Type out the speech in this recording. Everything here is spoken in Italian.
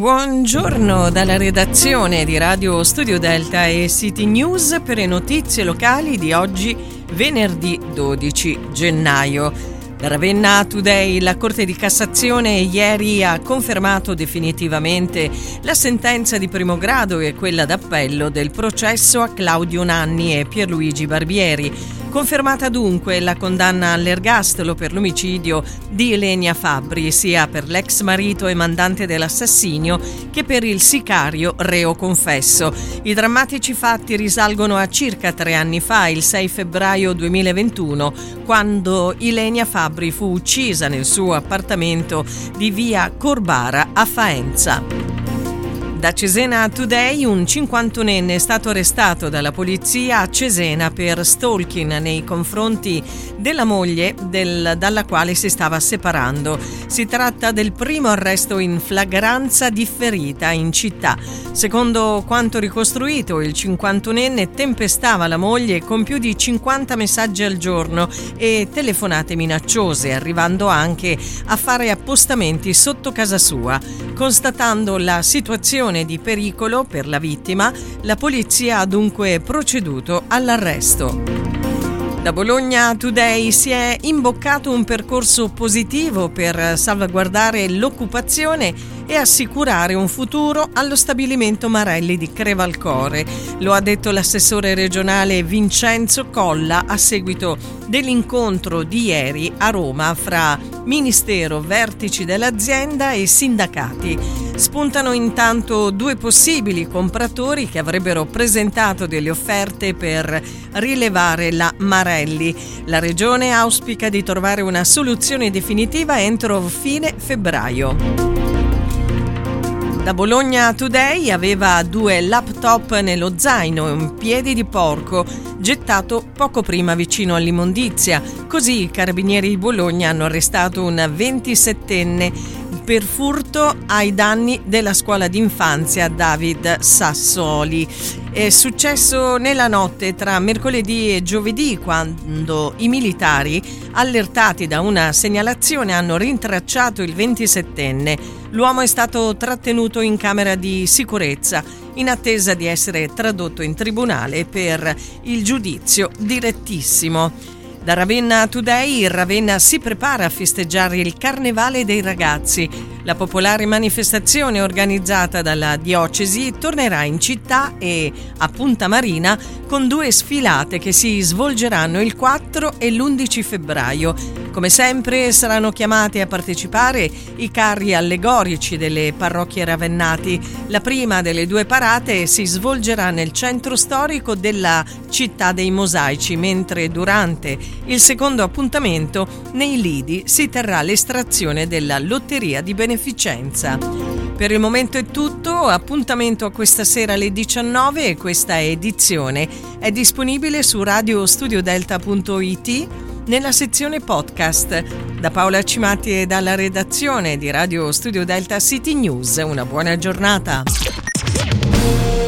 Buongiorno dalla redazione di Radio Studio Delta e City News per le notizie locali di oggi, venerdì 12 gennaio. Da Ravenna Today, la Corte di Cassazione ieri ha confermato definitivamente la sentenza di primo grado e quella d'appello del processo a Claudio Nanni e Pierluigi Barbieri. Confermata dunque la condanna all'ergastolo per l'omicidio di Ilenia Fabbri, sia per l'ex marito e mandante dell'assassinio che per il sicario reo confesso. I drammatici fatti risalgono a circa 3 anni fa, il 6 febbraio 2021, quando Ilenia Fabbri fu uccisa nel suo appartamento di via Corbara a Faenza. Da Cesena Today, un 51enne è stato arrestato dalla polizia a Cesena per stalking nei confronti della moglie dalla quale si stava separando. Si tratta del primo arresto in flagranza differita in città. Secondo quanto ricostruito, il 51enne tempestava la moglie con più di 50 messaggi al giorno e telefonate minacciose, arrivando anche a fare appostamenti sotto casa sua. Constatando la situazione di pericolo per la vittima, la polizia ha dunque proceduto all'arresto. Da Bologna Today si è imboccato un percorso positivo per salvaguardare l'occupazione e assicurare un futuro allo stabilimento Marelli di Crevalcore. Lo ha detto l'assessore regionale Vincenzo Colla a seguito dell'incontro di ieri a Roma fra Ministero, vertici dell'azienda e sindacati. Spuntano intanto 2 possibili compratori che avrebbero presentato delle offerte per rilevare la Marelli. La regione auspica di trovare una soluzione definitiva entro fine febbraio. Da Bologna Today aveva 2 laptop nello zaino e un piede di porco gettato poco prima vicino all'immondizia. Così i carabinieri di Bologna hanno arrestato un 27enne per furto ai danni della scuola d'infanzia David Sassoli. È successo nella notte tra mercoledì e giovedì, quando i militari, allertati da una segnalazione, hanno rintracciato il 27enne. L'uomo è stato trattenuto in camera di sicurezza in attesa di essere tradotto in tribunale per il giudizio direttissimo. Da Ravenna Today, Ravenna si prepara a festeggiare il Carnevale dei Ragazzi. La popolare manifestazione organizzata dalla diocesi tornerà in città e a Punta Marina con 2 sfilate che si svolgeranno il 4 e l'11 febbraio. Come sempre saranno chiamati a partecipare i carri allegorici delle parrocchie ravennati. La prima delle 2 parate si svolgerà nel centro storico della città dei Mosaici, mentre durante il secondo appuntamento nei lidi si terrà l'estrazione della lotteria di beneficenza. Per il momento è tutto, appuntamento a questa sera alle 19 e questa edizione è disponibile su radiostudiodelta.it nella sezione podcast. Da Paola Cimatti e dalla redazione di Radio Studio Delta City News, una buona giornata.